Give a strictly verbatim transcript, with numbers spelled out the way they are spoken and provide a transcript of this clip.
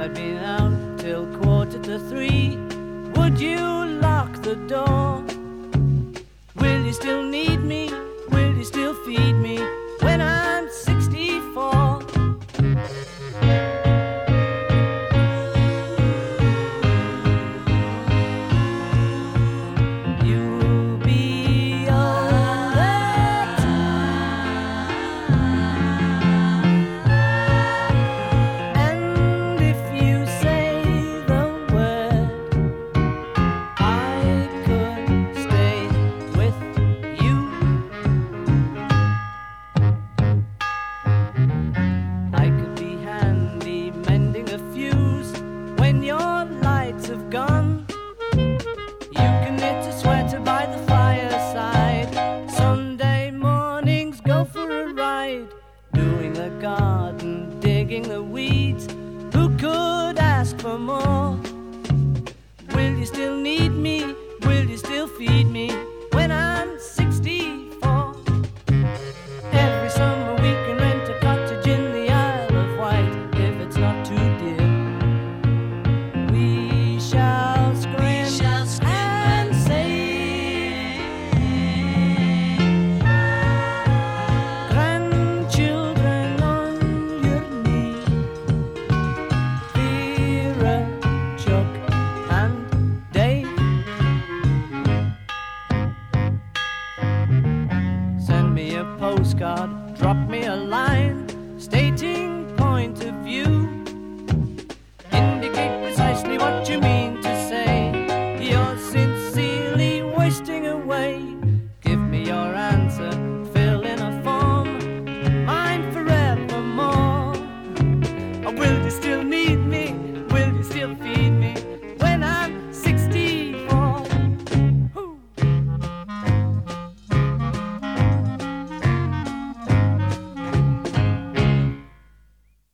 I've been out till quarter to three. Would you lock the door? Will you still need me? Will you still feed me when I'm sixty-four? You'll be all the time, and if you say the word, I could stay with you. I could be handy mending a fuse when your lights have gone. You can knit a sweater by the fireside. Sunday mornings go for a ride, doing the garden, digging the weeds. Who could ask for more? Will you still need me? Will you still feed me when I'm sixty-four? Every summer we can rent a cottage in the Isle of Wight if it's not too dear. We shall scream, shall scream and say, grandchildren on your knee, Vera, Chuck, and Dave. Send me a postcard, drop me a line.